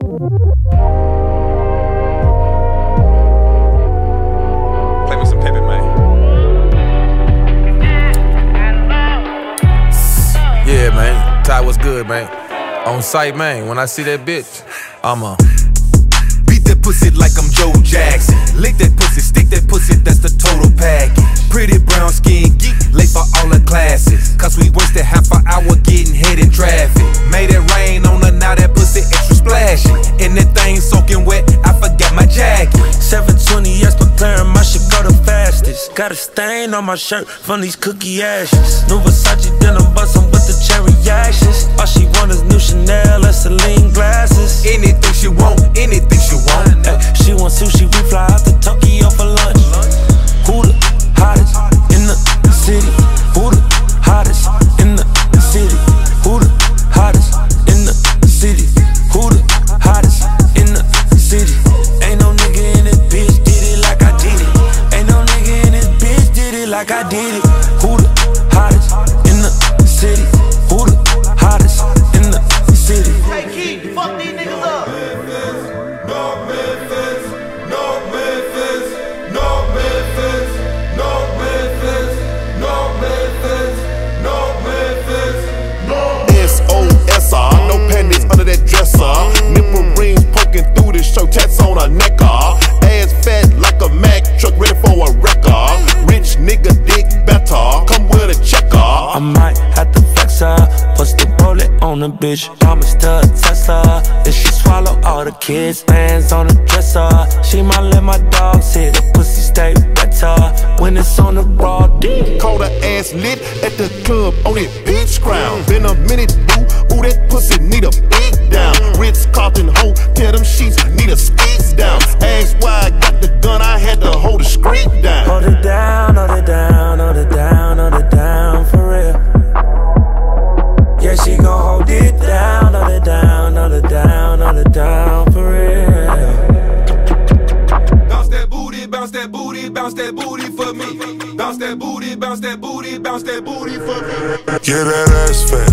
Play me some Pippin, man. Yeah, man. Ty, what's good, man? On site, man. When I see that bitch, I'ma beat that pussy like I'm Joe Jackson. Lick that pussy, stick that pussy, that's the total package. Pretty brown skin geek, late for all the classes. Cause we wasted half an hour getting hit in traffic. Made it rain on her, now that pussy extra splashy. And that thing soaking wet, I forgot my jacket. 720 S McLaren, my shit go the fastest. Got a stain on my shirt from these cookie ashes. New Versace denim bustin' with the cherry actions. All she want is new Chanel and Celine glasses. Anything she want, anything she want. She want sushi, we fly out to Tokyo for lunch. Who the hottest in the city? Who the hottest in the city? Who the hottest in the city? Who the hottest in the city? Ain't no nigga in this bitch did it like I did it. Ain't no nigga in this bitch did it like I did it. Who the hottest in the city? Who the hottest in the city? Hey Keith, fuck these niggas up. No panties under that dresser. Nipple rings poking through the shirt, tats on her neck. Ass fat like a Mack truck, ready for a wrecker. Rich nigga dick better, come with a checker. I might have to flex her, push the bullet on the bitch. Promise to test her. If she swallow all the kids, hands on the dresser. She might let my dogs hit, the pussy stay better when it's on the raw D. Call her ass lit at the club on that beach ground. Been a minute, boo. Ooh, that pussy need a beat down. Ritz Carlton hoe, tear them sheets, need a skeets down. Ask why I got the gun, I had to hold the street down. Hold it down, hold it down, hold it down, hold it down for real. Yeah, she gon' hold it down, hold it down, hold it down, hold it down for real. Bounce that booty, bounce that booty, bounce that booty for me. Bounce that booty, bounce that booty, bounce that booty for me. Yeah, that ass fat.